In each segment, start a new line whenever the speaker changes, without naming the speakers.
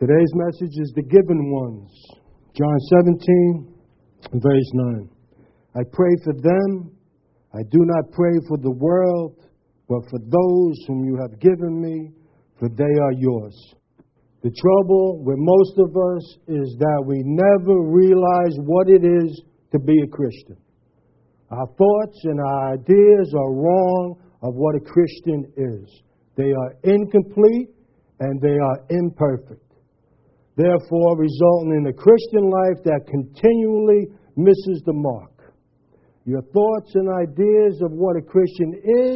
Today's message is the given ones. John 17, verse 9. I pray for them. I do not pray for the world, but for those whom you have given me, for they are yours. The trouble with most of us is that we never realize what it is to be a Christian. Our thoughts and our ideas are wrong of what a Christian is. They are incomplete and they are imperfect, therefore resulting in a Christian life that continually misses the mark. Your thoughts and ideas of what a Christian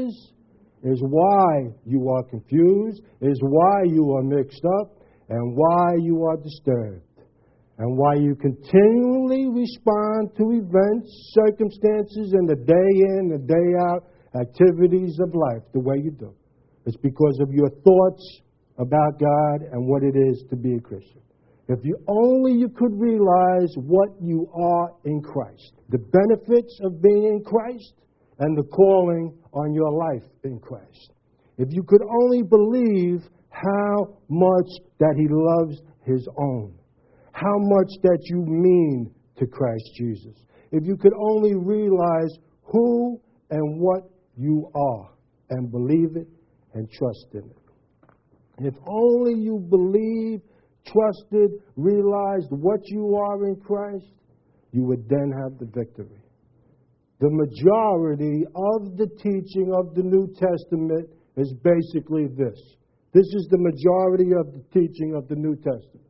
is why you are confused, is why you are mixed up, and why you are disturbed, and why you continually respond to events, circumstances, and the day in, the day out activities of life the way you do. It's because of your thoughts about God and what it is to be a Christian. If you could realize what you are in Christ, the benefits of being in Christ, and the calling on your life in Christ. If you could only believe how much that He loves His own, how much that you mean to Christ Jesus. If you could only realize who and what you are and believe it and trust in it. If only you believed, trusted, realized what you are in Christ, you would then have the victory. The majority of the teaching of the New Testament is basically this. This is the majority of the teaching of the New Testament.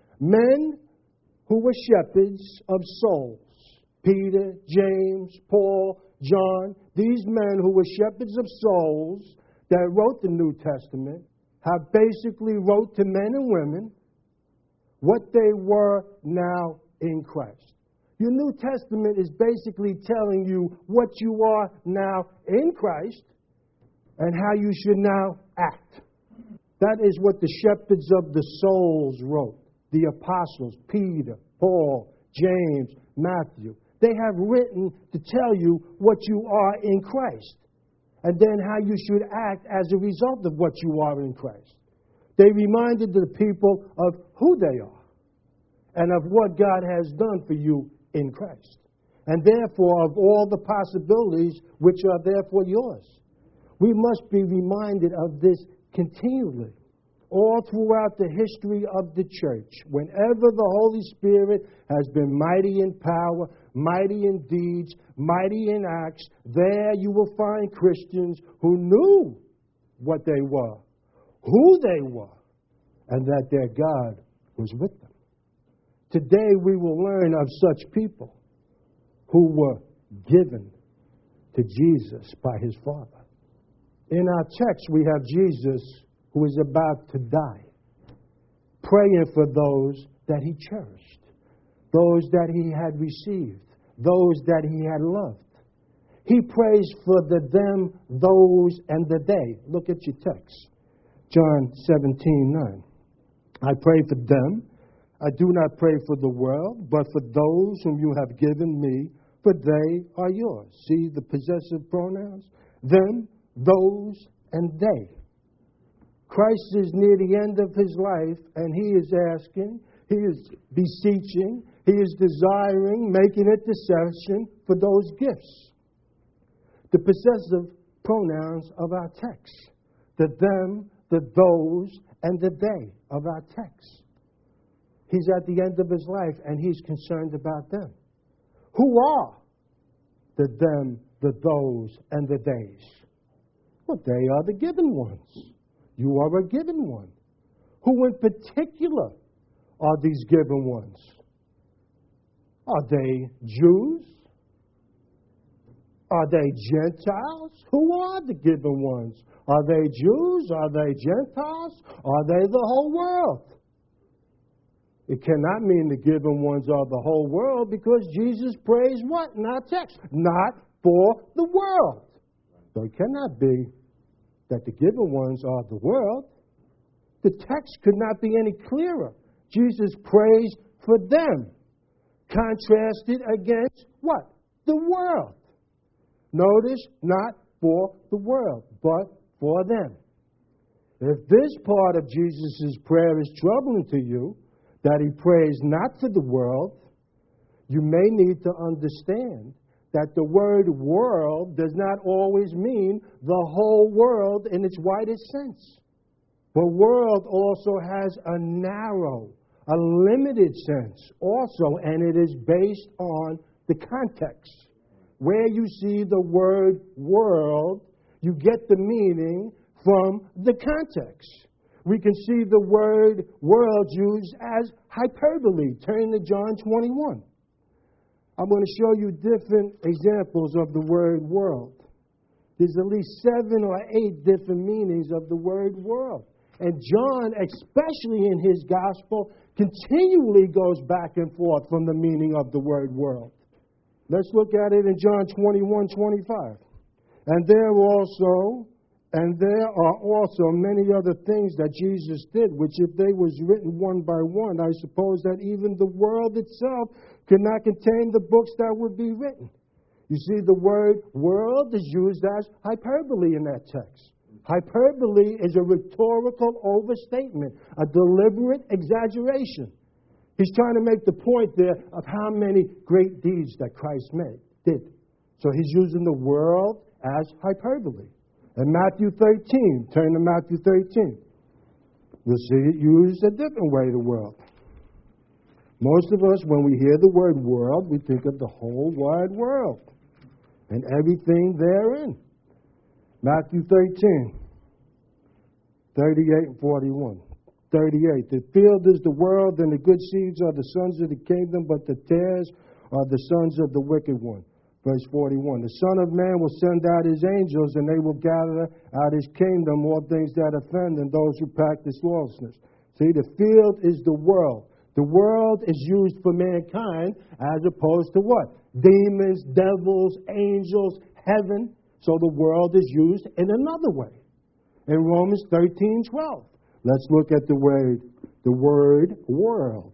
Men who were shepherds of souls, Peter, James, Paul, John, these men who were shepherds of souls that wrote the New Testament have basically wrote to men and women what they were now in Christ. Your New Testament is basically telling you what you are now in Christ and how you should now act. That is what the shepherds of the souls wrote. The apostles, Peter, Paul, James, Matthew. They have written to tell you what you are in Christ and then how you should act as a result of what you are in Christ. They reminded the people of who they are and of what God has done for you in Christ, and therefore of all the possibilities which are therefore yours. We must be reminded of this continually, all throughout the history of the church. Whenever the Holy Spirit has been mighty in power, mighty in deeds, mighty in acts, there you will find Christians who knew what they were, who they were, and that their God was with them. Today we will learn of such people who were given to Jesus by His Father. In our text we have Jesus who is about to die, praying for those that He cherished, those that He had received, those that He had loved. He prays for the them, those, and the they. Look at your text. John 17:9. I pray for them. I do not pray for the world, but for those whom you have given me, for they are yours. See the possessive pronouns? Them, those, and they. Christ is near the end of His life, and He is asking, He is beseeching, He is desiring, making intercession for those gifts. The possessive pronouns of our text. The them, the those, and the they of our text. He's at the end of His life, and He's concerned about them. Who are the them, the those, and the theys? Well, they are the given ones. You are a given one. Who in particular are these given ones? Are they Jews? Are they Gentiles? Who are the given ones? Are they Jews? Are they Gentiles? Are they the whole world? It cannot mean the given ones are the whole world, because Jesus prays what in our text? Not for the world. So it cannot be that the given ones are the world. The text could not be any clearer. Jesus prays for them, contrasted against what? The world. Notice, not for the world, but for them. If this part of Jesus' prayer is troubling to you, that he prays not for the world, you may need to understand that the word world does not always mean the whole world in its widest sense. But world also has a narrow, a limited sense also, and it is based on the context. Where you see the word world, you get the meaning from the context. We can see the word world used as hyperbole. Turn to John 21. I'm going to show you different examples of the word world. There's at least 7 or 8 different meanings of the word world. And John, especially in his gospel, continually goes back and forth from the meaning of the word world. Let's look at it in John 21:25. And there are also many other things that Jesus did, which if they was written one by one, I suppose that even the world itself could not contain the books that would be written. You see, the word world is used as hyperbole in that text. Hyperbole is a rhetorical overstatement, a deliberate exaggeration. He's trying to make the point there of how many great deeds that Christ did. So he's using the world as hyperbole. In Matthew 13, turn to Matthew 13. You'll see it used a different way, the world. Most of us, when we hear the word world, we think of the whole wide world and everything therein. Matthew 13, 38 and 41. 38. The field is the world, and the good seeds are the sons of the kingdom, but the tares are the sons of the wicked one. Verse 41. The Son of Man will send out his angels, and they will gather out his kingdom all things that offend and those who practice lawlessness. See, the field is the world. The world is used for mankind as opposed to what? Demons, devils, angels, heaven. So the world is used in another way. In Romans 13:12. Let's look at the word world.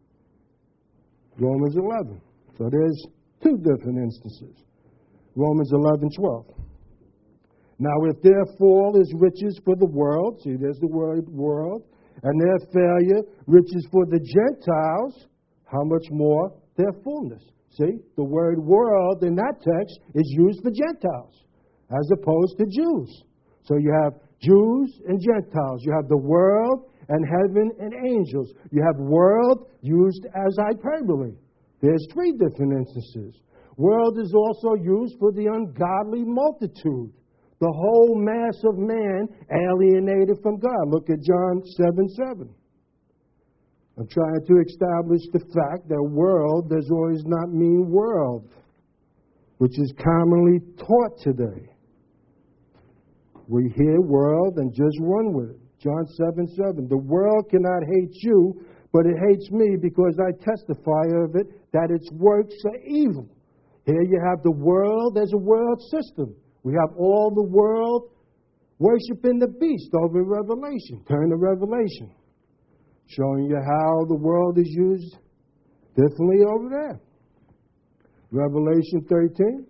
Romans 11. So there's 2 different instances. Romans 11:12. Now if their fall is riches for the world, see there's the word world, and their failure riches for the Gentiles, how much more their fullness? See, the word world in that text is used for Gentiles as opposed to Jews. So you have Jews and Gentiles. You have the world and heaven and angels. You have world used as hyperbole. There's 3 different instances. World is also used for the ungodly multitude, the whole mass of man alienated from God. Look at John 7:7. I'm trying to establish the fact that world does always not mean world, which is commonly taught today. We hear world and just run with it. John 7:7. The world cannot hate you, but it hates me because I testify of it that its works are evil. Here you have the world as a world system. We have all the world worshiping the beast over in Revelation. Turn to Revelation. Showing you how the world is used differently over there. Revelation 13.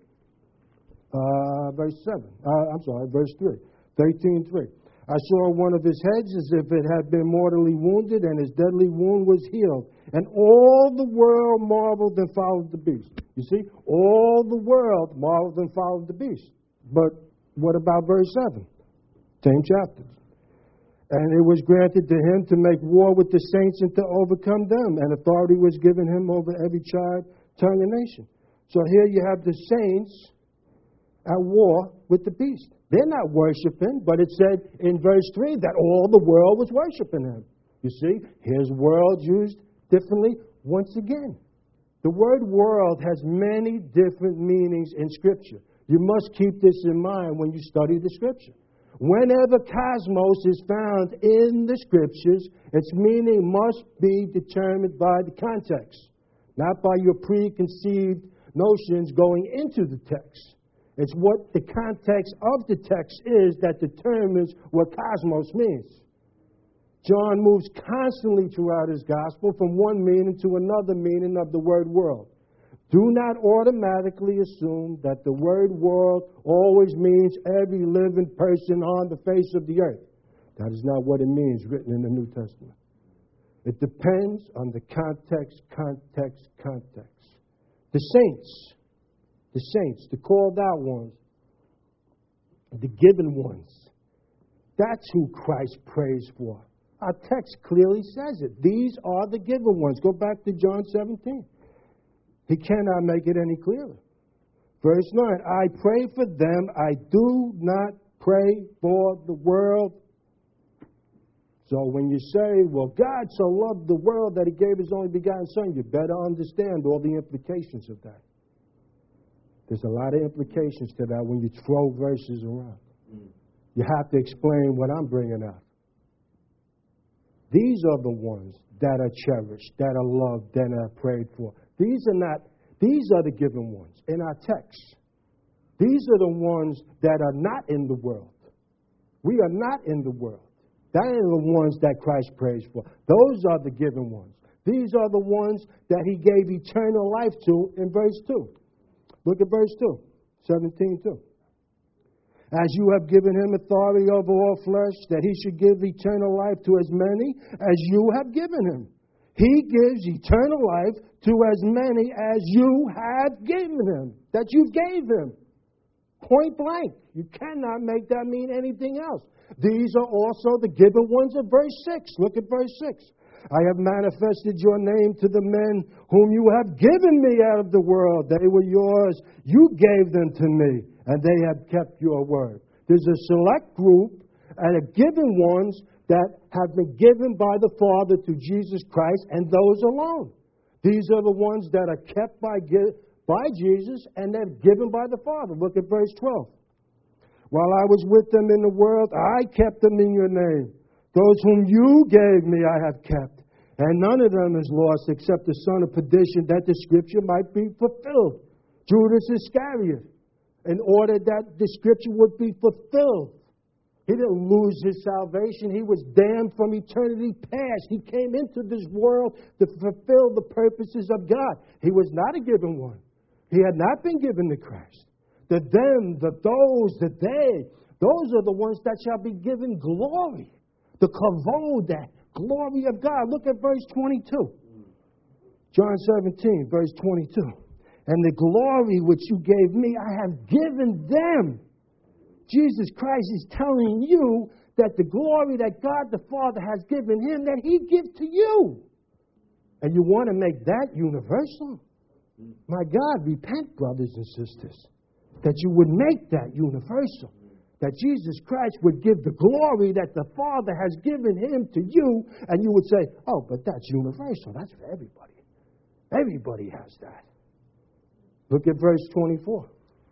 Verse 3. 13:3. I saw one of his heads as if it had been mortally wounded, and his deadly wound was healed. And all the world marveled and followed the beast. You see, all the world marveled and followed the beast. But what about verse 7? Same chapter. And it was granted to him to make war with the saints and to overcome them. And authority was given him over every tribe, tongue, and nation. So here you have the saints at war with the beast. They're not worshiping, but it said in verse 3 that all the world was worshiping him. You see, here's world used differently once again. The word world has many different meanings in Scripture. You must keep this in mind when you study the Scripture. Whenever cosmos is found in the Scriptures, its meaning must be determined by the context, not by your preconceived notions going into the text. It's what the context of the text is that determines what cosmos means. John moves constantly throughout his gospel from one meaning to another meaning of the word world. Do not automatically assume that the word world always means every living person on the face of the earth. That is not what it means written in the New Testament. It depends on the context. The saints, the called out ones, the given ones. That's who Christ prays for. Our text clearly says it. These are the given ones. Go back to John 17. He cannot make it any clearer. Verse 9, I pray for them. I do not pray for the world. So when you say, well, God so loved the world that He gave His only begotten Son, you better understand all the implications of that. There's a lot of implications to that when you throw verses around. You have to explain what I'm bringing out. These are the ones that are cherished, that are loved, that are prayed for. These are the given ones in our text. These are the ones that are not in the world. We are not in the world. That are the ones that Christ prays for. Those are the given ones. These are the ones that He gave eternal life to in verse 2. Look at verse 2, 17:2. As you have given Him authority over all flesh, that He should give eternal life to as many as you have given Him. He gives eternal life to as many as you have given Him, that you gave Him. Point blank. You cannot make that mean anything else. These are also the given ones of verse 6. Look at verse 6. I have manifested your name to the men whom you have given me out of the world. They were yours. You gave them to me, and they have kept your word. There's a select group and a given ones that have been given by the Father to Jesus Christ, and those alone. These are the ones that are kept by Jesus and they're given by the Father. Look at verse 12. While I was with them in the world, I kept them in your name. Those whom you gave me I have kept. And none of them is lost except the son of perdition, that the scripture might be fulfilled. Judas Iscariot, in order that the scripture would be fulfilled. He didn't lose his salvation. He was damned from eternity past. He came into this world to fulfill the purposes of God. He was not a given one. He had not been given to Christ. The them, the those, the they, those are the ones that shall be given glory. The kavod, that glory of God. Look at verse 22. John 17, verse 22. And the glory which you gave me, I have given them. Jesus Christ is telling you that the glory that God the Father has given Him, that He gives to you. And you want to make that universal? My God, repent, brothers and sisters, that you would make that universal. That Jesus Christ would give the glory that the Father has given Him to you, and you would say, oh, but that's universal. That's for everybody. Everybody has that. Look at verse 24.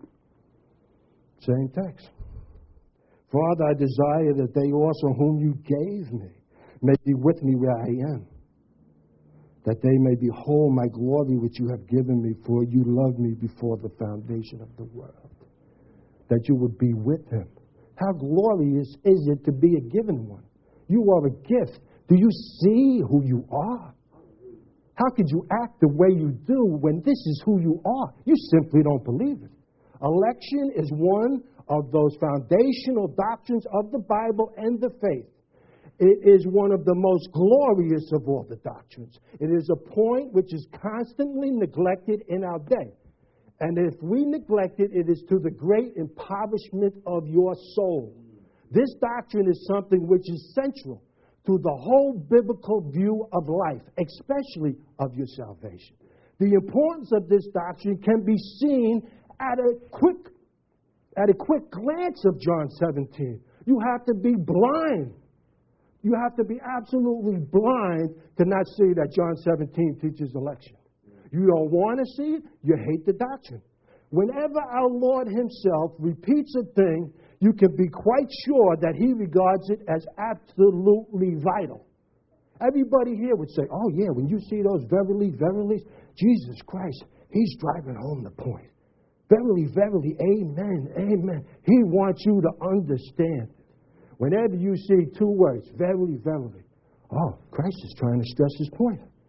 Same text. Father, I desire that they also whom you gave me may be with me where I am, that they may behold my glory which you have given me, for you loved me before the foundation of the world. That you would be with Him. How glorious is it to be a given one? You are a gift. Do you see who you are? How could you act the way you do when this is who you are? You simply don't believe it. Election is one of those foundational doctrines of the Bible and the faith. It is one of the most glorious of all the doctrines. It is a point which is constantly neglected in our day. And if we neglect it, it is to the great impoverishment of your soul. This doctrine is something which is central to the whole biblical view of life, especially of your salvation. The importance of this doctrine can be seen at a quick glance of John 17. You have to be blind. You have to be absolutely blind to not see that John 17 teaches election. You don't want to see it, you hate the doctrine. Whenever our Lord Himself repeats a thing, you can be quite sure that He regards it as absolutely vital. Everybody here would say, oh yeah, when you see those verily, verily, Jesus Christ, He's driving home the point. Verily, verily, amen, amen. He wants you to understand. Whenever you see two words, verily, verily, oh, Christ is trying to stress His point.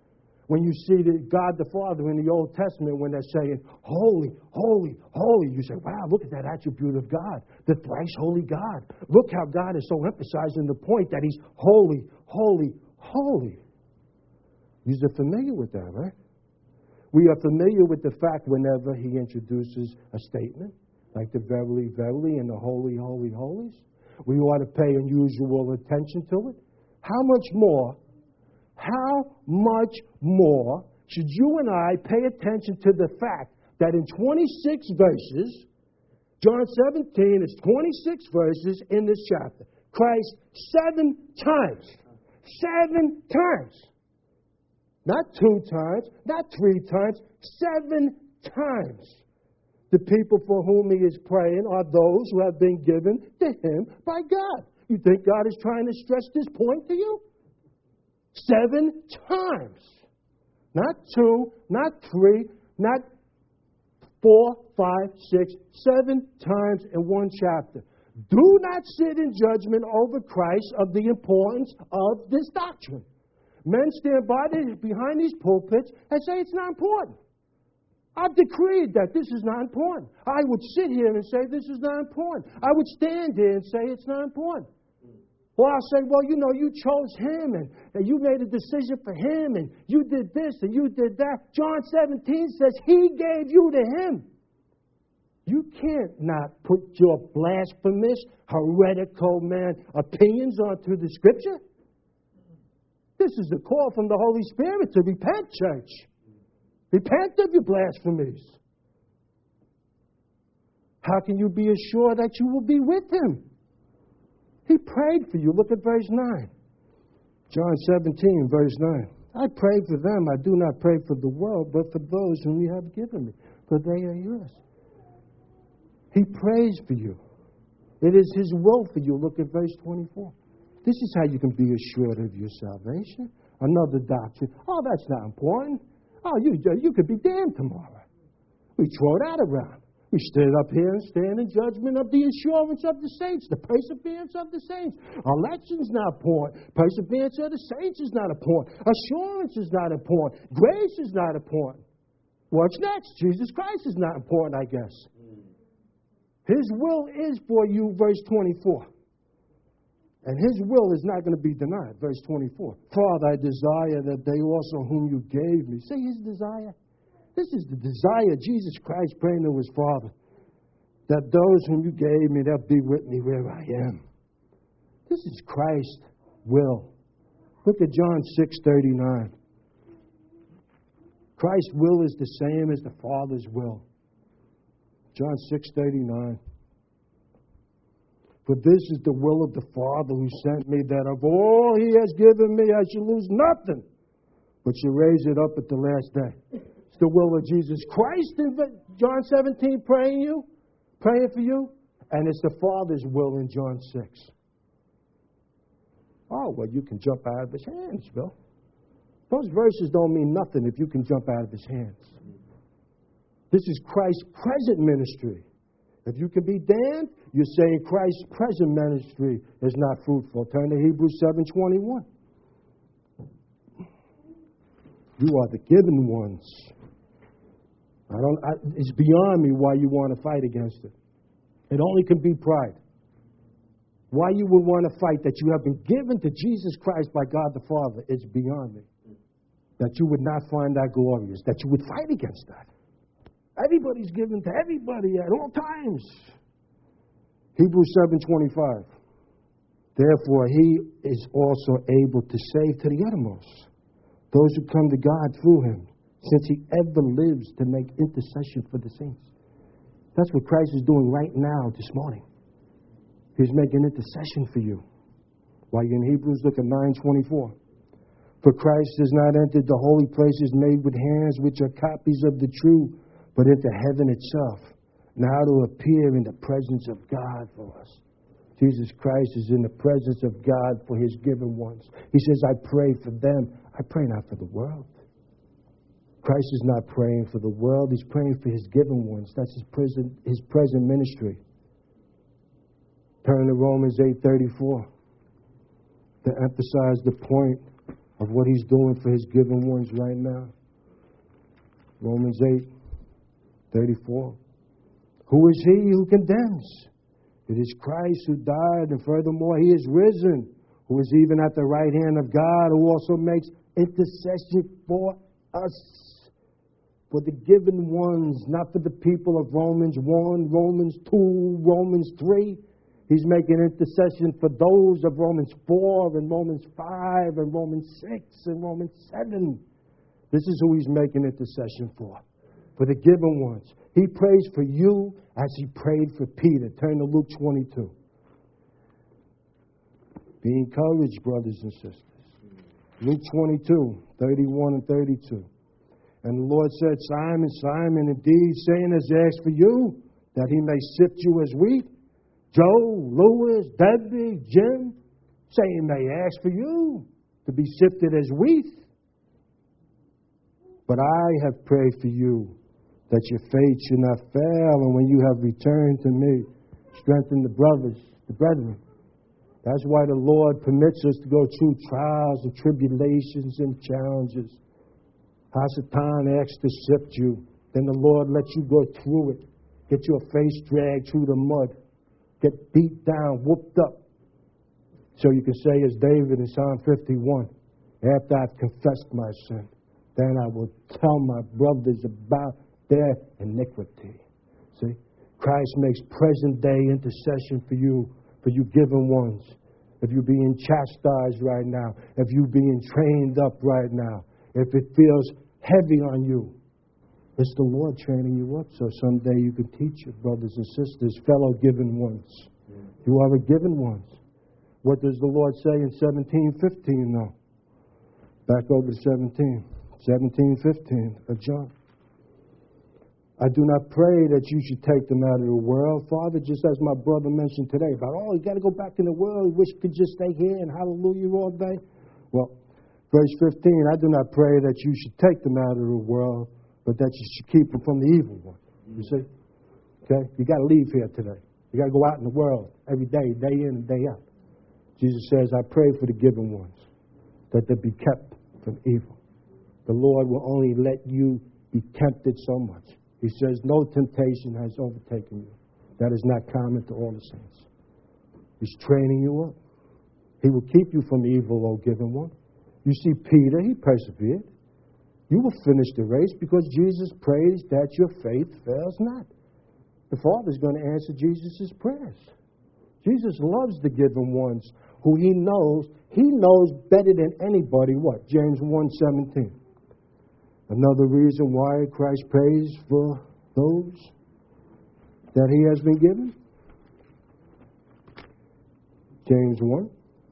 When you see God the Father in the Old Testament, when they're saying, holy, holy, holy, you say, wow, look at that attribute of God, the thrice holy God. Look how God is so emphasizing the point that he's holy, holy, holy. You're familiar with that, right? We are familiar with the fact whenever he introduces a statement, like the verily, verily, and the holy, holy, holies, we ought to pay unusual attention to it. How much more should you and I pay attention to the fact that in 26 verses, John 17 is 26 verses in this chapter, Christ 7 times, not 2 times, not 3 times, 7 times. The people for whom he is praying are those who have been given to him by God. You think God is trying to stress this point to you? 7 times. Not 2, not 3, not 4, 5, 6, 7 times in one chapter. Do not sit in judgment over Christ of the importance of this doctrine. Men stand behind these pulpits and say it's not important. I've decreed that this is not important. I would sit here and say this is not important. I would stand here and say it's not important. Or I'll say, well, you chose him and you made a decision for him and you did this and you did that. John 17 says he gave you to him. You can't not put your blasphemous, heretical opinions onto the Scripture. This is the call from the Holy Spirit to repent, church. Repent of your blasphemies. How can you be assured that you will be with him? He prayed for you. Look at verse 9. John 17, verse 9. I pray for them. I do not pray for the world, but for those whom you have given me, for they are yours. He prays for you. It is his will for you. Look at verse 24. This is how you can be assured of your salvation. Another doctrine. Oh, that's not important. Oh, you could be damned tomorrow. We throw that around. We stand up here and stand in judgment of the assurance of the saints, the perseverance of the saints. Election's not important. Perseverance of the saints is not important. Assurance is not important. Grace is not important. What's next? Jesus Christ is not important, I guess. His will is for you, verse 24. And his will is not going to be denied. Verse 24. Father, I desire that they also whom you gave me. Say his desire. This is the desire of Jesus Christ praying to his Father. That those whom you gave me, they'll be with me where I am. This is Christ's will. Look at John 6:39. Christ's will is the same as the Father's will. John 6:39. For this is the will of the Father who sent me, that of all he has given me I shall lose nothing, but shall raise it up at the last day. It's the will of Jesus Christ in John 17 praying for you, and it's the Father's will in John 6. Oh, well, you can jump out of his hands, Bill. Those verses don't mean nothing if you can jump out of his hands. This is Christ's present ministry. If you can be damned, you're saying Christ's present ministry is not fruitful. Turn to Hebrews 7:21. You are the given ones. It's beyond me why you want to fight against it. It only can be pride. Why you would want to fight that you have been given to Jesus Christ by God the Father, it's beyond me. That you would not find that glorious, that you would fight against that. Everybody's given to everybody at all times. Hebrews 7:25. Therefore, he is also able to save to the uttermost those who come to God through him, since he ever lives to make intercession for the saints. That's what Christ is doing right now, this morning. He's making intercession for you. While you're in Hebrews, look at 9:24. For Christ has not entered the holy places made with hands, which are copies of the true, but into heaven itself, now to appear in the presence of God for us. Jesus Christ is in the presence of God for his given ones. He says, I pray for them. I pray not for the world. Christ is not praying for the world. He's praying for his given ones. That's his present ministry. Turn to Romans 8:34 to emphasize the point of what he's doing for his given ones right now. Romans 8:34. Who is he who condemns? It is Christ who died, and furthermore he is risen, who is even at the right hand of God, who also makes intercession for us, for the given ones, not for the people of Romans 1, Romans 2, Romans 3. He's making intercession for those of Romans 4 and Romans 5 and Romans 6 and Romans 7. This is who he's making intercession for the given ones. He prays for you as he prayed for Peter. Turn to Luke 22. Be encouraged, brothers and sisters. Luke 22:31 and 32. And the Lord said, Simon, Simon, indeed Satan has asked for you, that he may sift you as wheat. Joe, Louis, Debbie, Jim, Satan may ask for you to be sifted as wheat. But I have prayed for you, that your faith should not fail, and when you have returned to me, strengthen the brethren. That's why the Lord permits us to go through trials and tribulations and challenges. Hasatan asks to sift you. Then the Lord lets you go through it. Get your face dragged through the mud. Get beat down, whooped up. So you can say as David in Psalm 51, after I've confessed my sin, then I will tell my brothers about their iniquity. See? Christ makes present day intercession for you given ones. If you're being chastised right now, if you're being trained up right now, if it feels heavy on you, it's the Lord training you up so someday you can teach your brothers and sisters, fellow given ones. You are a given ones. What does the Lord say in 17:15 now? Back over to 17:15 of John. I do not pray that you should take them out of the world, Father, just as my brother mentioned today about, you got to go back in the world. You wish you could just stay here and hallelujah all day. Well, verse 15, I do not pray that you should take them out of the world, but that you should keep them from the evil one. You see? Okay? You got to leave here today. You got to go out in the world every day, day in and day out. Jesus says, I pray for the given ones, that they be kept from evil. The Lord will only let you be tempted so much. He says, no temptation has overtaken you. That is not common to all the saints. He's training you up. He will keep you from evil, O given one. You see Peter, he persevered. You will finish the race because Jesus prays that your faith fails not. The Father's going to answer Jesus' prayers. Jesus loves the given ones who he knows better than anybody what? James 1:17. Another reason why Christ prays for those that he has been given. James 1,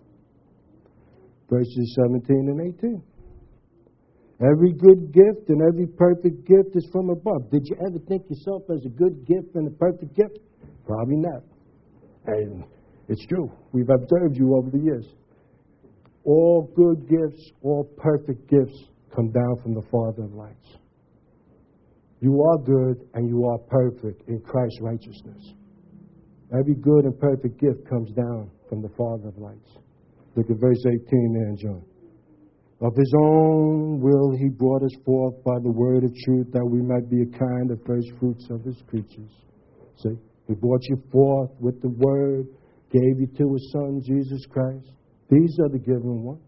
verses 17 and 18. Every good gift and every perfect gift is from above. Did you ever think yourself as a good gift and a perfect gift? Probably not. And it's true. We've observed you over the years. All good gifts, all perfect gifts come down from the Father of lights. You are good and you are perfect in Christ's righteousness. Every good and perfect gift comes down from the Father of lights. Look at verse 18 there in John. Of his own will he brought us forth by the word of truth, that we might be a kind of first fruits of his creatures. See, he brought you forth with the word, gave you to his Son, Jesus Christ. These are the given ones.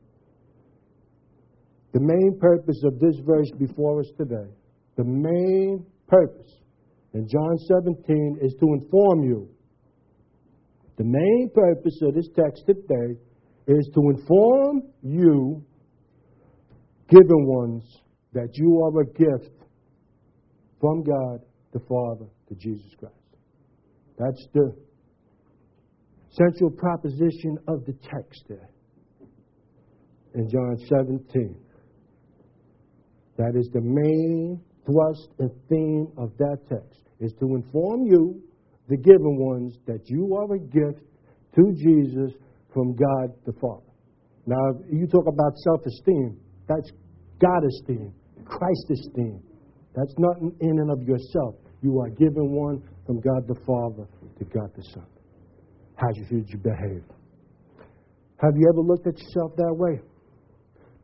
The main purpose of this verse before us today, the main purpose in John 17 is to inform you. The main purpose of this text today is to inform you, given ones, that you are a gift from God the Father to Jesus Christ. That's the central proposition of the text there in John 17. That is the main thrust and theme of that text, is to inform you, the given ones, that you are a gift to Jesus from God the Father. Now, you talk about self-esteem. That's God-esteem, Christ-esteem. That's not in and of yourself. You are given one from God the Father to God the Son. How should you behave? Have you ever looked at yourself that way?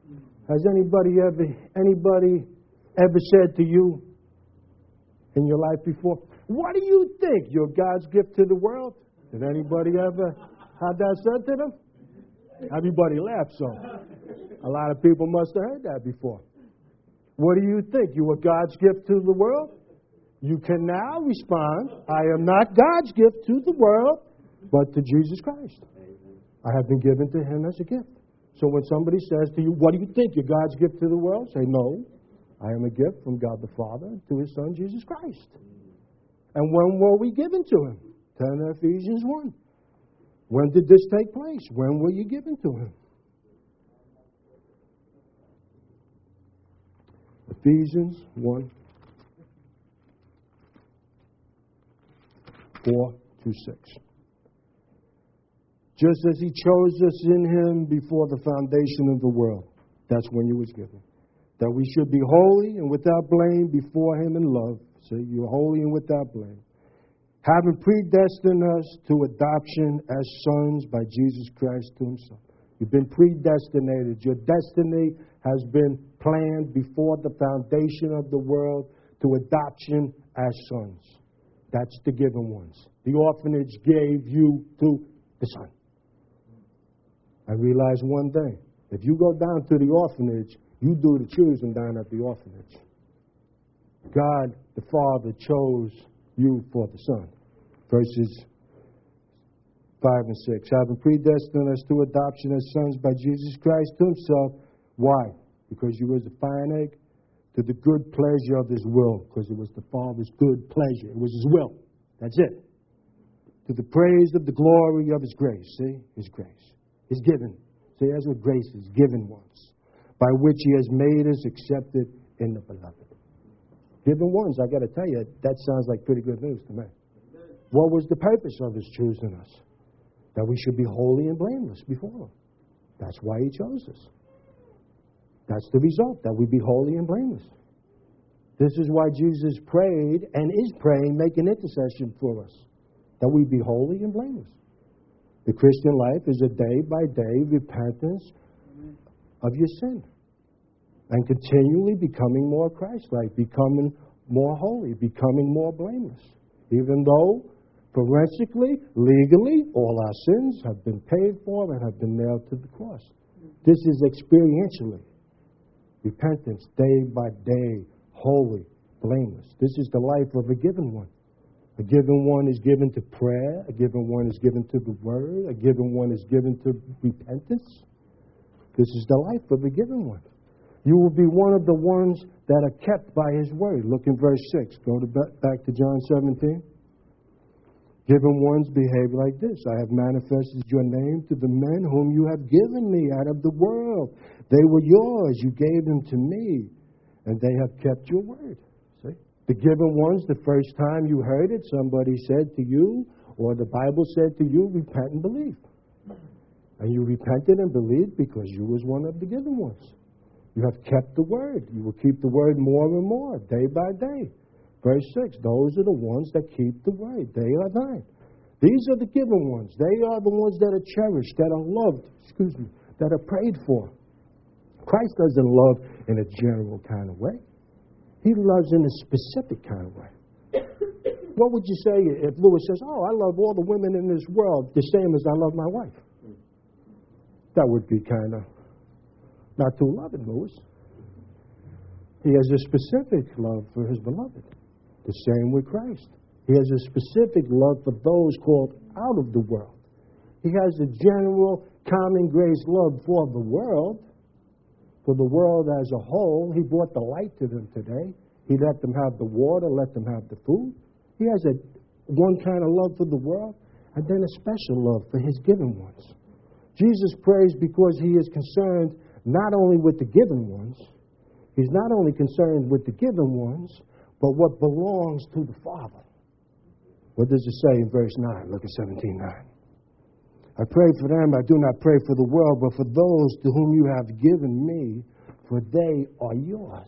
Has anybody ever said to you in your life before, what do you think? You're God's gift to the world? Did anybody ever have that said to them? Everybody laughed, so a lot of people must have heard that before. What do you think? You are God's gift to the world? You can now respond, I am not God's gift to the world, but to Jesus Christ. I have been given to him as a gift. So when somebody says to you, what do you think? You're God's gift to the world? Say, no, I am a gift from God the Father to his Son, Jesus Christ. And when were we given to him? Turn to Ephesians 1. When did this take place? When were you given to him? Ephesians 1, 4-6. Just as he chose us in him before the foundation of the world. That's when you was given. That we should be holy and without blame before him in love. So you're holy and without blame. Having predestined us to adoption as sons by Jesus Christ to himself. You've been predestinated. Your destiny has been planned before the foundation of the world to adoption as sons. That's the given ones. The orphanage gave you to the Son. I realize one thing. If you go down to the orphanage, you do the choosing down at the orphanage. God, the Father, chose you for the Son. Verses 5 and 6. Having predestined us to adoption as sons by Jesus Christ to himself. Why? Because you was a fine egg to the good pleasure of his will. Because it was the Father's good pleasure. It was his will. That's it. To the praise of the glory of his grace. See? His grace. His given. See, that's what grace is. Given ones. By which he has made us accepted in the beloved. Given ones, I got to tell you, that sounds like pretty good news to me. What was the purpose of his choosing us? That we should be holy and blameless before him. That's why he chose us. That's the result, that we be holy and blameless. This is why Jesus prayed and is praying, making intercession for us. That we be holy and blameless. The Christian life is a day-by-day repentance of your sin. And continually becoming more Christ-like, becoming more holy, becoming more blameless. Even though, forensically, legally, all our sins have been paid for and have been nailed to the cross. This is experientially. Repentance, day by day, holy, blameless. This is the life of a given one. A given one is given to prayer. A given one is given to the word. A given one is given to repentance. This is the life of a given one. You will be one of the ones that are kept by his word. Look in verse 6. Go back to John 17. Given ones behave like this. I have manifested your name to the men whom you have given me out of the world. They were yours. You gave them to me. And they have kept your word. See? The given ones, the first time you heard it, somebody said to you, or the Bible said to you, repent and believe. And you repented and believed because you was one of the given ones. You have kept the word. You will keep the word more and more, day by day. Verse 6, those are the ones that keep the word. They are thine. These are the given ones. They are the ones that are cherished, that are loved, that are prayed for. Christ doesn't love in a general kind of way. He loves in a specific kind of way. What would you say if Lewis says, oh, I love all the women in this world the same as I love my wife? That would be kind of not too loving, Lewis. He has a specific love for his beloved. The same with Christ. He has a specific love for those called out of the world. He has a general, common grace love for the world as a whole. He brought the light to them today. He let them have the water, let them have the food. He has one kind of love for the world, and then a special love for his given ones. Jesus prays because he is concerned not only with the given ones, he's not only concerned with the given ones, but what belongs to the Father. What does it say in verse 9? Look at 17:9. I pray for them. I do not pray for the world, but for those to whom you have given me, for they are yours.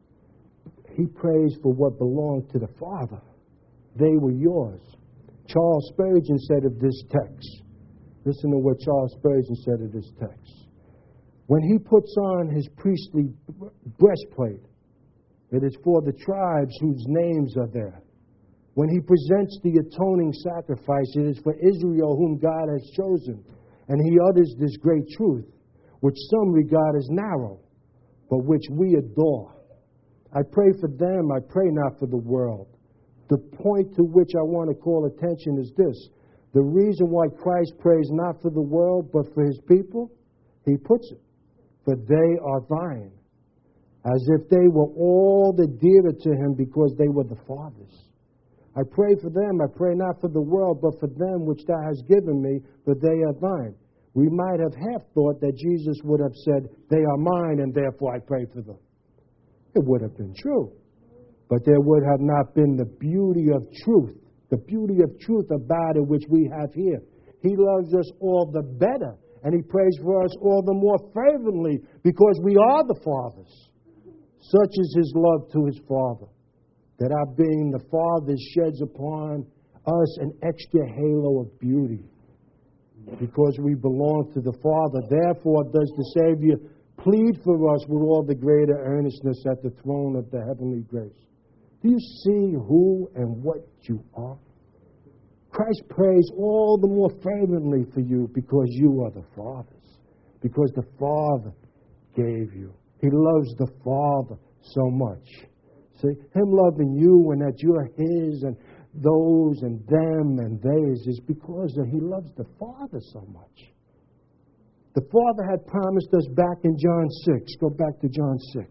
He prays for what belonged to the Father. They were yours. Charles Spurgeon said of this text, listen to what Charles Spurgeon said of this text. When he puts on his priestly breastplate, it is for the tribes whose names are there. When he presents the atoning sacrifice, it is for Israel whom God has chosen. And he utters this great truth, which some regard as narrow, but which we adore. I pray for them, I pray not for the world. The point to which I want to call attention is this. The reason why Christ prays not for the world, but for his people, he puts it, for they are thine, as if they were all the dearer to him because they were the Father's. I pray for them, I pray not for the world, but for them which thou hast given me, for they are thine. We might have half thought that Jesus would have said, they are mine, and therefore I pray for them. It would have been true. But there would have not been the beauty of truth about it which we have here. He loves us all the better, and he prays for us all the more fervently because we are the Father's. Such is his love to his Father, that our being the Father's sheds upon us an extra halo of beauty. Because we belong to the Father, therefore does the Savior plead for us with all the greater earnestness at the throne of the heavenly grace. Do you see who and what you are? Christ prays all the more fervently for you because you are the Father's. Because the Father gave you. He loves the Father so much. See, him loving you and that you're his and those and them and theirs is because he loves the Father so much. The Father had promised us back in John 6. Go back to John 6.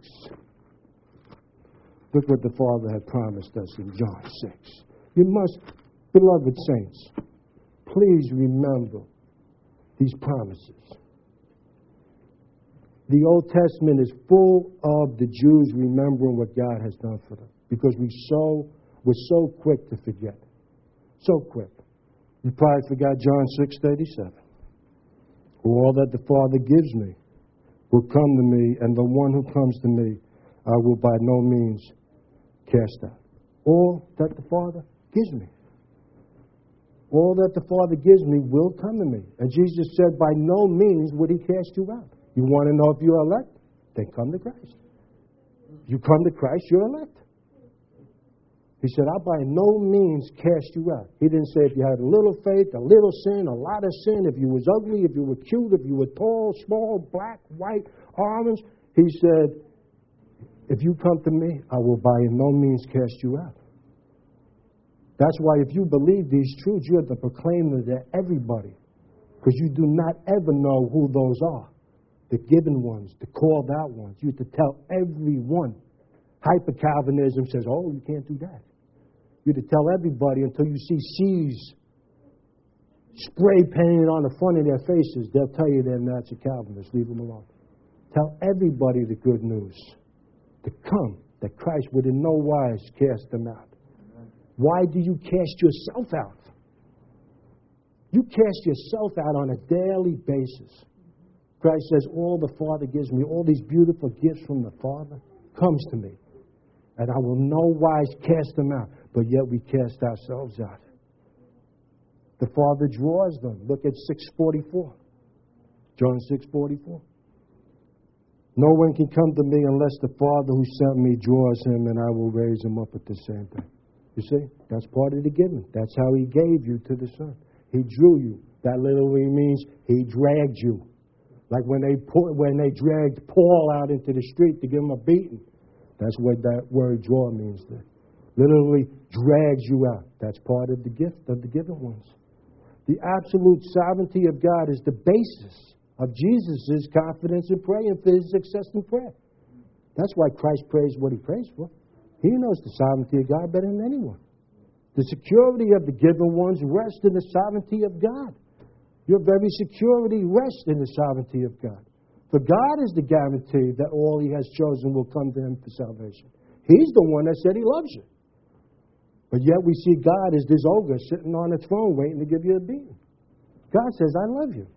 Look what the Father had promised us in John 6. You must, beloved saints, please remember these promises. The Old Testament is full of the Jews remembering what God has done for them because we're so quick to forget. So quick. You probably forgot John 6:37. All that the Father gives me will come to me, and the one who comes to me I will by no means cast out. All that the Father gives me. All that the Father gives me will come to me. And Jesus said, by no means would he cast you out. You want to know if you're elect? Then come to Christ. If you come to Christ, you're elect. He said, I'll by no means cast you out. He didn't say if you had a little faith, a little sin, a lot of sin, if you was ugly, if you were cute, if you were tall, small, black, white, orange. He said, if you come to me, I will by no means cast you out. That's why if you believe these truths, you have to proclaim them to everybody. Because you do not ever know who those are. The given ones, the called out ones. You have to tell everyone. Hyper-Calvinism says, oh, you can't do that. You have to tell everybody until you see C's spray painted on the front of their faces. They'll tell you they're not a Calvinist. Leave them alone. Tell everybody the good news. To come, that Christ would in no wise cast them out. Why do you cast yourself out? You cast yourself out on a daily basis. Christ says, all the Father gives me, all these beautiful gifts from the Father, comes to me. And I will no wise cast them out. But yet we cast ourselves out. The Father draws them. Look at 6:44. John 6:44. No one can come to me unless the Father who sent me draws him, and I will raise him up at the same time. You see? That's part of the giving. That's how he gave you to the Son. He drew you. That literally means he dragged you. Like when they dragged Paul out into the street to give him a beating. That's what that word draw means there. Literally drags you out. That's part of the gift of the given ones. The absolute sovereignty of God is the basis of Jesus' confidence in praying for his success in prayer. That's why Christ prays what he prays for. He knows the sovereignty of God better than anyone. The security of the given ones rests in the sovereignty of God. Your very security rests in the sovereignty of God. For God is the guarantee that all he has chosen will come to him for salvation. He's the one that said he loves you. But yet we see God as this ogre sitting on a throne waiting to give you a beating. God says, I love you.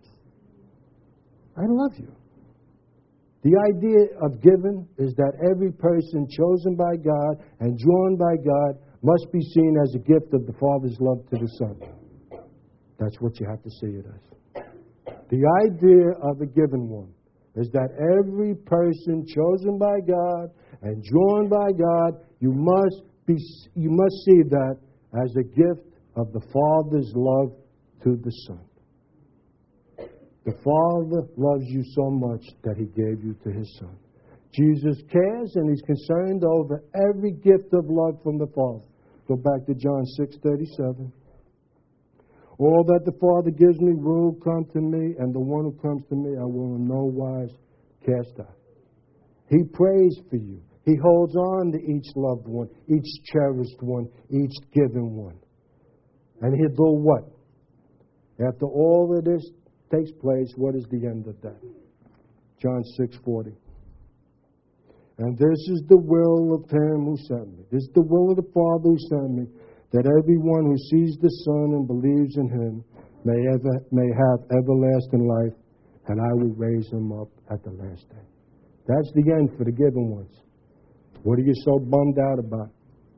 I love you. The idea of giving is that every person chosen by God and drawn by God must be seen as a gift of the Father's love to the Son. That's what you have to see it as. The idea of a given one is that every person chosen by God and drawn by God, you must see that as a gift of the Father's love to the Son. The Father loves you so much that He gave you to His Son. Jesus cares and He's concerned over every gift of love from the Father. Go back to John 6:37. All that the Father gives me will come to me, and the one who comes to me I will in no wise cast out. He prays for you. He holds on to each loved one, each cherished one, each given one. And He'll do what? After all of this takes place, what is the end of that? John 6:40. And this is the will of Him who sent me. This is the will of the Father who sent me, that everyone who sees the Son and believes in Him may have everlasting life, and I will raise him up at the last day. That's the end for the given ones. What are you so bummed out about?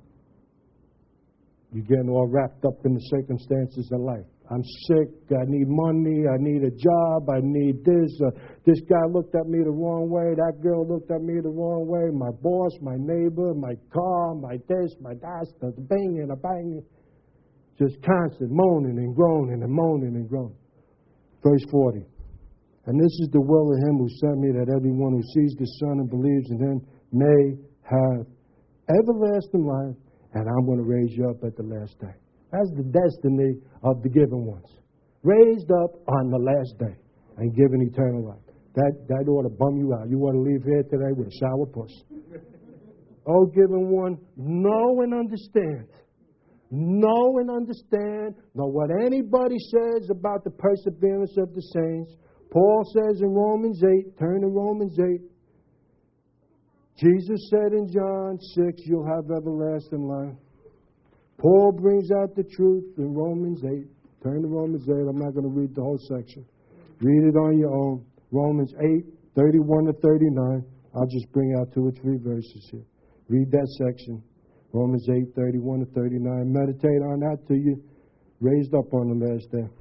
You're getting all wrapped up in the circumstances of life. I'm sick. I need money. I need a job. I need this. This guy looked at me the wrong way. That girl looked at me the wrong way. My boss, my neighbor, my car, my this, my that, the banging, the banging. Just constant moaning and groaning and moaning and groaning. Verse 40. And this is the will of Him who sent me, that everyone who sees the Son and believes in Him may have everlasting life, and I'm going to raise you up at the last day. That's the destiny of the given ones. Raised up on the last day and given eternal life. That ought to bum you out. You ought to leave here today with a sour puss. Oh, given one, know and understand. Know and understand. Know what anybody says about the perseverance of the saints. Paul says in Romans 8, turn to Romans 8. Jesus said in John 6, you'll have everlasting life. Paul brings out the truth in Romans 8. Turn to Romans 8. I'm not going to read the whole section. Read it on your own. Romans 8, 31 to 39. I'll just bring out 2 or 3 verses here. Read that section. Romans 8, 31 to 39. Meditate on that till you're raised up on the last day.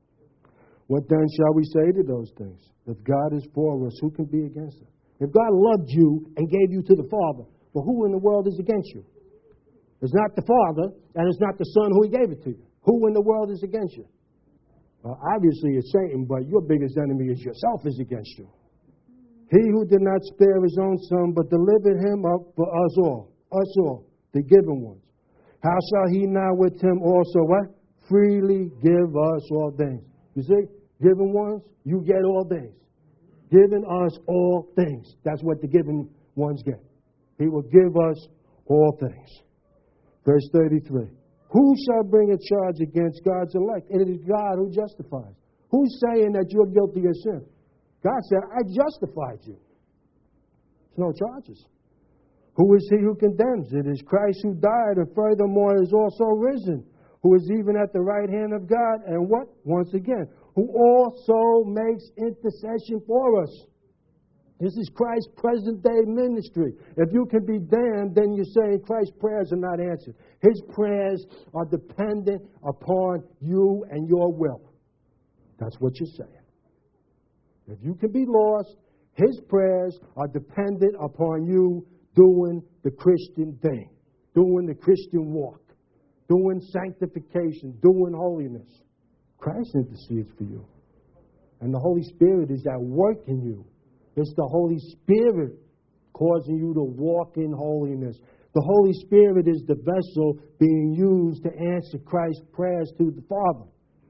What then shall we say to those things? If God is for us, who can be against us? If God loved you and gave you to the Father, well, who in the world is against you? It's not the Father, and it's not the Son who He gave it to you. Who in the world is against you? Well, obviously it's Satan, but your biggest enemy is yourself is against you. He who did not spare His own Son, but delivered Him up for us all, the given ones. How shall He now with Him also what? Freely give us all things. You see, given ones, you get all things. Given us all things. That's what the given ones get. He will give us all things. Verse 33. Who shall bring a charge against God's elect? It is God who justifies. Who's saying that you're guilty of sin? God said, I justified you. There's no charges. Who is He who condemns? It is Christ who died and furthermore is also risen, who is even at the right hand of God, and what? Once again, who also makes intercession for us. This is Christ's present-day ministry. If you can be damned, then you're saying Christ's prayers are not answered. His prayers are dependent upon you and your will. That's what you're saying. If you can be lost, His prayers are dependent upon you doing the Christian thing, doing the Christian walk, doing sanctification, doing holiness. Christ intercedes for you. And the Holy Spirit is at work in you. It's the Holy Spirit causing you to walk in holiness. The Holy Spirit is the vessel being used to answer Christ's prayers to the Father.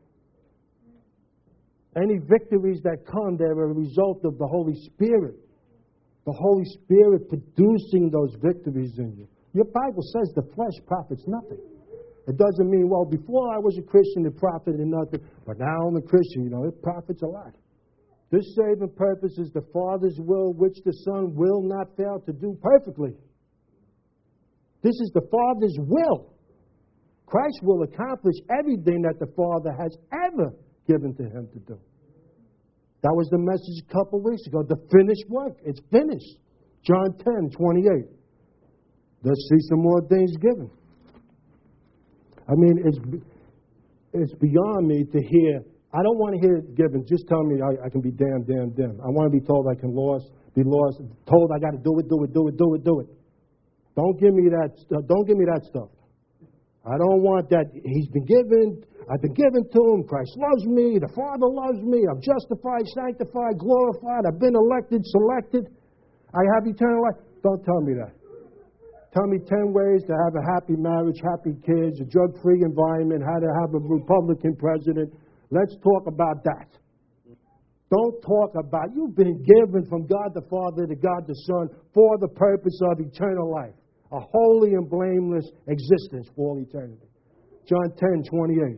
Any victories that come, they're a result of the Holy Spirit. The Holy Spirit producing those victories in you. Your Bible says the flesh profits nothing. It doesn't mean, well, before I was a Christian, it profited nothing, but now I'm a Christian, it profits a lot. This saving purpose is the Father's will, which the Son will not fail to do perfectly. This is the Father's will. Christ will accomplish everything that the Father has ever given to Him to do. That was the message a couple of weeks ago. The finished work. It's finished. John 10:28. Let's see some more things given. I mean, it's beyond me to hear I don't want to hear it given. Just tell me I can be damned. I want to be told I can be lost, told I got to do it. Don't give me that. Don't give me that stuff. I don't want that. He's been given. I've been given to him. Christ loves me. The Father loves me. I'm justified, sanctified, glorified. I've been elected, selected. I have eternal life. Don't tell me that. Tell me 10 ways to have a happy marriage, happy kids, a drug-free environment, how to have a Republican president. Let's talk about that. Don't talk about, you've been given from God the Father to God the Son for the purpose of eternal life. A holy and blameless existence for all eternity. John 10:28.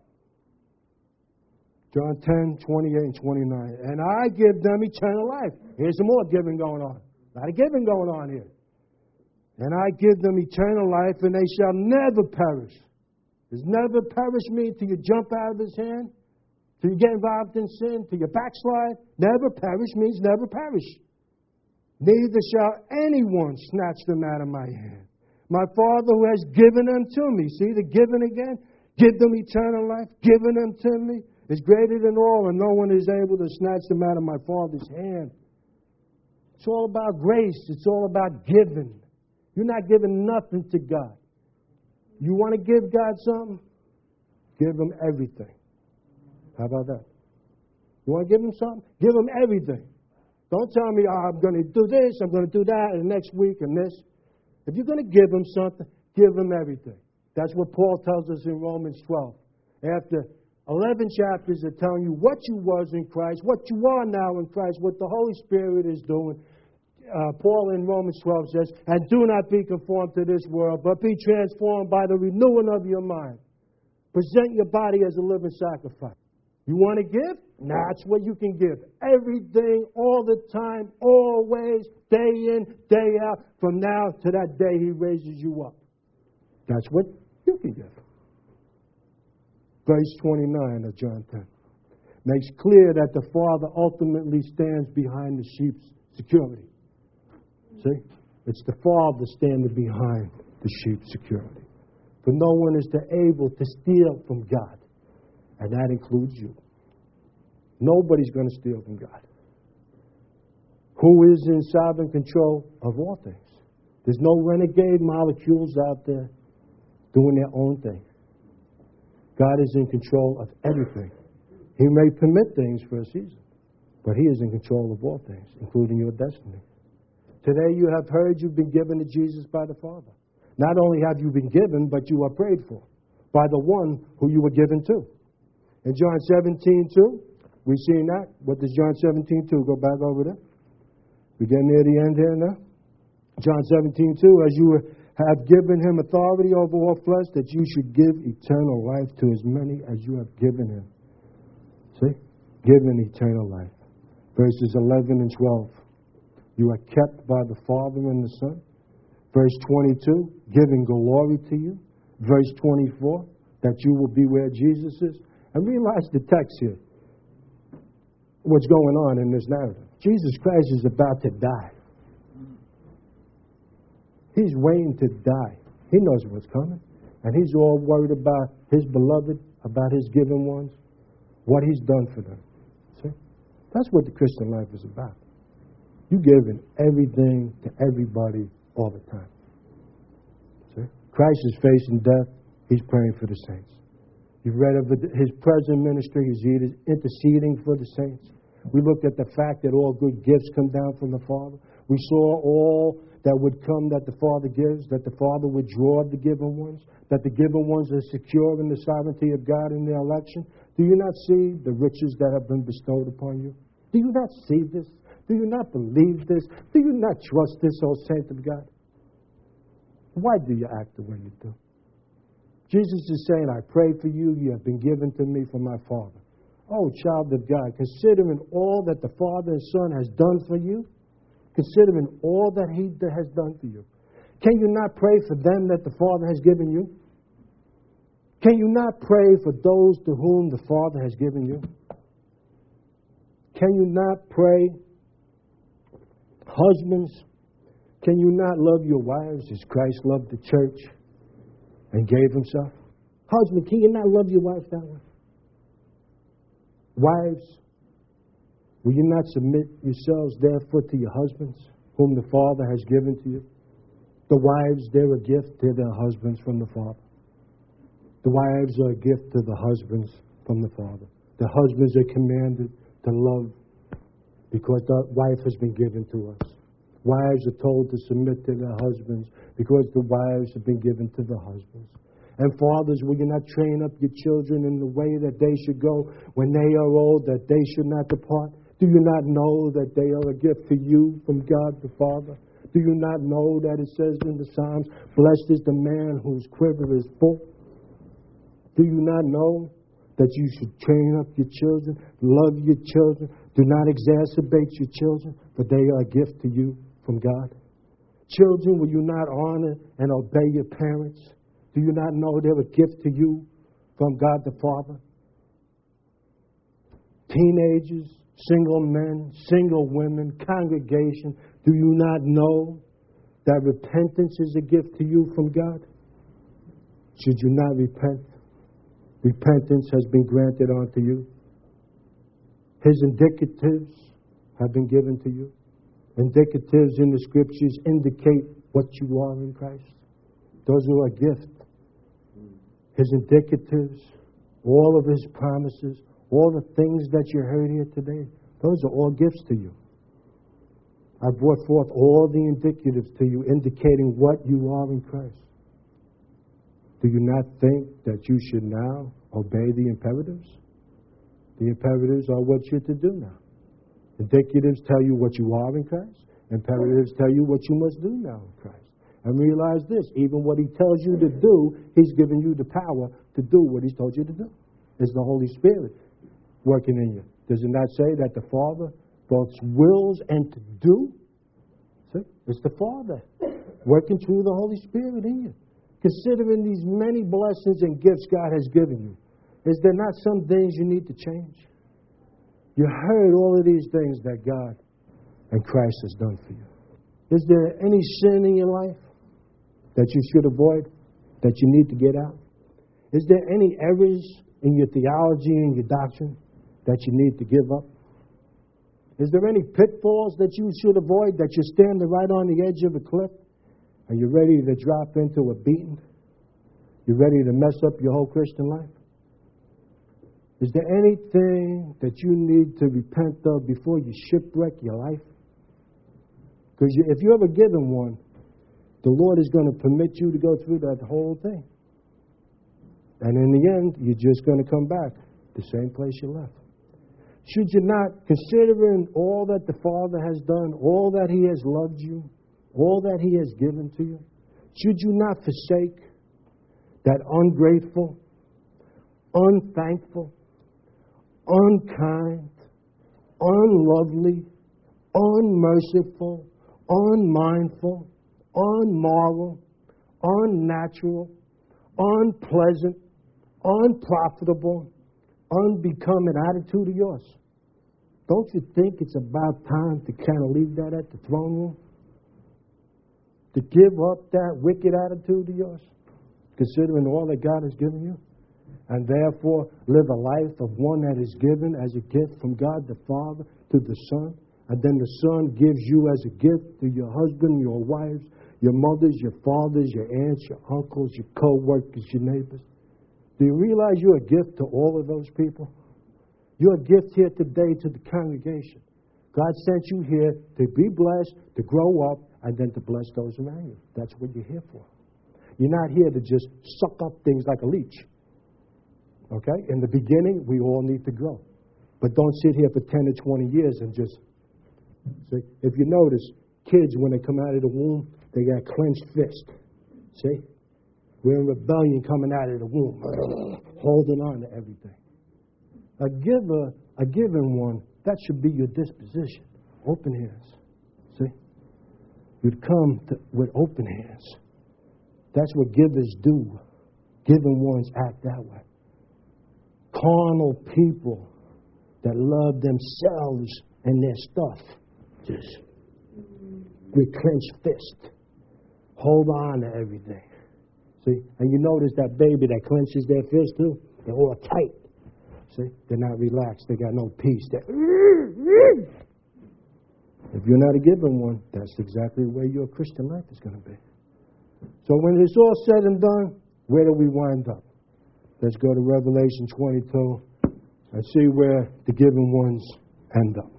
John 10:28 and 29. And I give them eternal life. Here's some more giving going on. A lot of giving going on here. And I give them eternal life, and they shall never perish. Does never perish mean till you jump out of his hand? Till you get involved in sin? Till you backslide? Never perish means never perish. Neither shall anyone snatch them out of my hand. My Father who has given them to me. See the giving again? Give them eternal life. Given them to me is greater than all, and no one is able to snatch them out of my Father's hand. It's all about grace. It's all about giving. You're not giving nothing to God. You want to give God something? Give him everything. How about that? You want to give him something? Give him everything. Don't tell me, I'm going to do this, I'm going to do that, and next week and this. If you're going to give him something, give him everything. That's what Paul tells us in Romans 12. After 11 chapters of telling you what you was in Christ, what you are now in Christ, what the Holy Spirit is doing, Paul in Romans 12 says, and do not be conformed to this world, but be transformed by the renewing of your mind. Present your body as a living sacrifice. You want to give? That's what you can give. Everything, all the time, always, day in, day out, from now to that day he raises you up. That's what you can give. Verse 29 of John 10 makes clear that the Father ultimately stands behind the sheep's security. See? It's the Father standing behind the sheep's security. For no one is able to steal from God. And that includes you. Nobody's going to steal from God. Who is in sovereign control of all things. There's no renegade molecules out there doing their own thing. God is in control of everything. He may permit things for a season, but he is in control of all things, including your destiny. Today you have heard you've been given to Jesus by the Father. Not only have you been given, but you are prayed for by the one who you were given to. In John 17:2, we've seen that. What does John 17:2? Go back over there. We're getting near the end here now. John 17:2, as you have given him authority over all flesh, that you should give eternal life to as many as you have given him. See? Given eternal life. Verses 11 and 12. You are kept by the Father and the Son. Verse 22, giving glory to you. Verse 24, that you will be where Jesus is. And realize the text here. What's going on in this narrative. Jesus Christ is about to die. He's waiting to die. He knows what's coming. And he's all worried about his beloved, about his given ones, what he's done for them. See? That's what the Christian life is about. You giving everything to everybody all the time. See? Christ is facing death. He's praying for the saints. You've read of his present ministry. He's interceding for the saints. We looked at the fact that all good gifts come down from the Father. We saw all that would come that the Father gives, that the Father would draw the given ones, that the given ones are secure in the sovereignty of God in their election. Do you not see the riches that have been bestowed upon you? Do you not see this? Do you not believe this? Do you not trust this, O saint of God? Why do you act the way you do? Jesus is saying, I pray for you. You have been given to me from my Father. Oh, child of God, considering all that the Father and Son has done for you, considering all that he has done for you, can you not pray for them that the Father has given you? Can you not pray for those to whom the Father has given you? Can you not pray, husbands, can you not love your wives as Christ loved the church and gave himself? Husband, can you not love your wife that way? Wives, will you not submit yourselves therefore to your husbands, whom the Father has given to you? The wives, they're a gift to their husbands from the Father. The wives are a gift to the husbands from the Father. The husbands are commanded to love because the wife has been given to us. Wives are told to submit to their husbands because the wives have been given to the husbands. And fathers, will you not train up your children in the way that they should go when they are old, that they should not depart? Do you not know that they are a gift for you from God the Father? Do you not know that it says in the Psalms, blessed is the man whose quiver is full? Do you not know that you should train up your children, love your children, do not exacerbate your children, for they are a gift to you from God? Children, will you not honor and obey your parents? Do you not know they're a gift to you from God the Father? Teenagers, single men, single women, congregation, do you not know that repentance is a gift to you from God? Should you not repent? Repentance has been granted unto you. His indicatives have been given to you. Indicatives in the Scriptures indicate what you are in Christ. Those are a gift. His indicatives, all of His promises, all the things that you heard here today, those are all gifts to you. I brought forth all the indicatives to you, indicating what you are in Christ. Do you not think that you should now obey the imperatives? The imperatives are what you're to do now. Indicatives tell you what you are in Christ. Imperatives tell you what you must do now in Christ. And realize this, even what He tells you to do, He's given you the power to do what He's told you to do. It's the Holy Spirit working in you. Does it not say that the Father both wills and to do? See? It's the Father working through the Holy Spirit in you. Considering these many blessings and gifts God has given you, is there not some things you need to change? You heard all of these things that God and Christ has done for you. Is there any sin in your life that you should avoid, that you need to get out? Is there any errors in your theology and your doctrine that you need to give up? Is there any pitfalls that you should avoid, that you're standing right on the edge of a cliff? Are you ready to drop into a beating? You ready to mess up your whole Christian life? Is there anything that you need to repent of before you shipwreck your life? Because if you ever given one, the Lord is going to permit you to go through that whole thing. And in the end, you're just going to come back the same place you left. Should you not, considering all that the Father has done, all that He has loved you, all that He has given to you, should you not forsake that ungrateful, unthankful, unkind, unlovely, unmerciful, unmindful, unmoral, unnatural, unpleasant, unprofitable, unbecoming attitude of yours? Don't you think it's about time to kind of leave that at the throne room? To give up that wicked attitude of yours, considering all that God has given you, and therefore live a life of one that is given as a gift from God the Father to the Son, and then the Son gives you as a gift to your husband, your wives, your mothers, your fathers, your aunts, your uncles, your co-workers, your neighbors. Do you realize you're a gift to all of those people? You're a gift here today to the congregation. God sent you here to be blessed, to grow up, and then to bless those around you. That's what you're here for. You're not here to just suck up things like a leech. Okay? In the beginning, we all need to grow. But don't sit here for 10 or 20 years and just... See? If you notice, kids, when they come out of the womb, they got clenched fist. See? We're in rebellion coming out of the womb, holding on to everything. A given one, that should be your disposition. Open hands. See? You'd come with open hands. That's what givers do. Given ones act that way. Carnal people that love themselves and their stuff, just with clenched fist, hold on to everything. See? And you notice that baby that clenches their fist too, they're all tight. See? They're not relaxed. They got no peace. If you're not a giving one, that's exactly where your Christian life is going to be. So when it's all said and done, where do we wind up? Let's go to Revelation 22 and see where the given ones end up.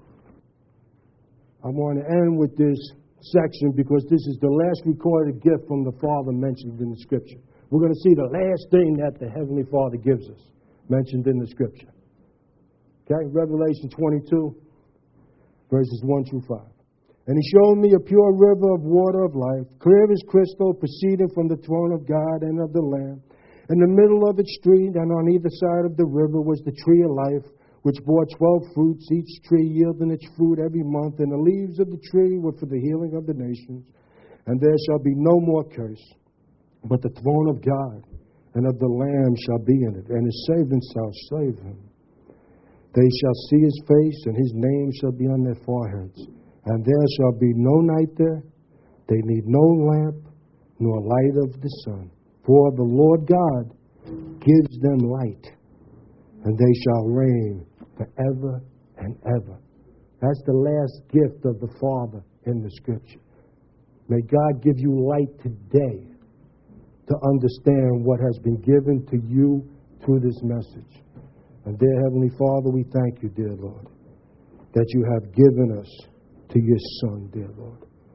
I want to end with this section because this is the last recorded gift from the Father mentioned in the Scripture. We're going to see the last thing that the Heavenly Father gives us mentioned in the Scripture. Okay, Revelation 22, verses 1 through 5. And he showed me a pure river of water of life, clear as crystal, proceeding from the throne of God and of the Lamb. In the middle of its street and on either side of the river was the tree of life, which bore 12 fruits, each tree yielding its fruit every month. And the leaves of the tree were for the healing of the nations. And there shall be no more curse, but the throne of God and of the Lamb shall be in it, and his servants shall save him. They shall see his face, and his name shall be on their foreheads. And there shall be no night there. They need no lamp, nor light of the sun. For the Lord God gives them light, and they shall reign forever and ever. That's the last gift of the Father in the Scripture. May God give you light today to understand what has been given to you through this message. And dear Heavenly Father, we thank you, dear Lord, that you have given us to your Son, dear Lord.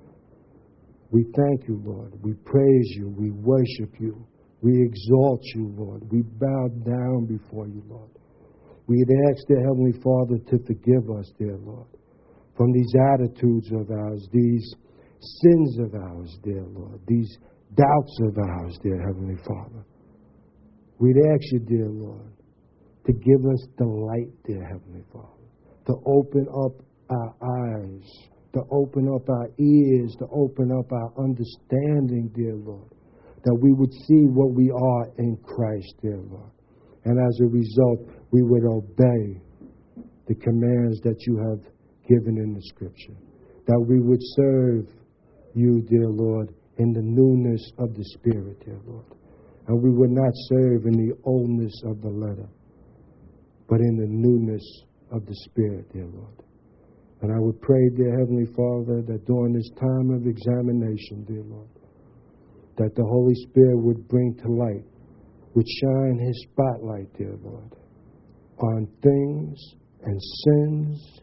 We thank you, Lord. We praise you. We worship you. We exalt you, Lord. We bow down before you, Lord. We'd ask, dear Heavenly Father, to forgive us, dear Lord, from these attitudes of ours, these sins of ours, dear Lord, these doubts of ours, dear Heavenly Father. We'd ask you, dear Lord, to give us the light, dear Heavenly Father, to open up our eyes, to open up our ears, to open up our understanding, dear Lord, that we would see what we are in Christ, dear Lord. And as a result, we would obey the commands that you have given in the Scripture, that we would serve you, dear Lord, in the newness of the Spirit, dear Lord. And we would not serve in the oldness of the letter, but in the newness of the Spirit, dear Lord. And I would pray, dear Heavenly Father, that during this time of examination, dear Lord, that the Holy Spirit would bring to light, would shine his spotlight, dear Lord, on things and sins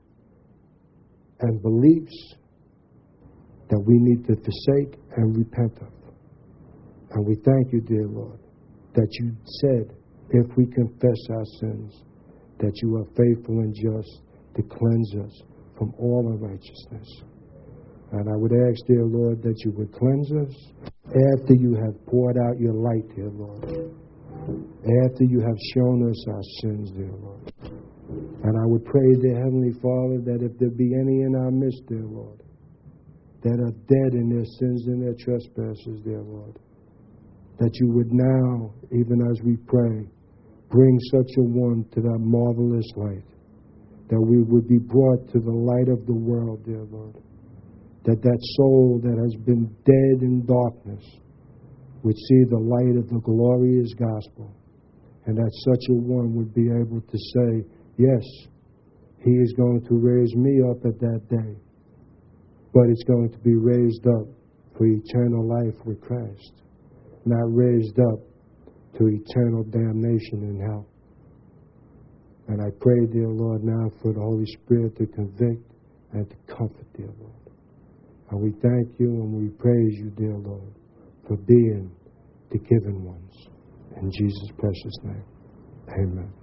and beliefs that we need to forsake and repent of. And we thank you, dear Lord, that you said, if we confess our sins, that you are faithful and just to cleanse us from all unrighteousness. And I would ask, dear Lord, that you would cleanse us after you have poured out your light, dear Lord, after you have shown us our sins, dear Lord. And I would pray, dear Heavenly Father, that if there be any in our midst, dear Lord, that are dead in their sins and their trespasses, dear Lord, that you would now, even as we pray, bring such a one to that marvelous light, that we would be brought to the light of the world, dear Lord, that that soul that has been dead in darkness would see the light of the glorious gospel, and that such a one would be able to say, yes, he is going to raise me up at that day, but it's going to be raised up for eternal life with Christ, not raised up to eternal damnation in hell. And I pray, dear Lord, now for the Holy Spirit to convict and to comfort, dear Lord. And we thank you and we praise you, dear Lord, for being the given ones. In Jesus' precious name, amen.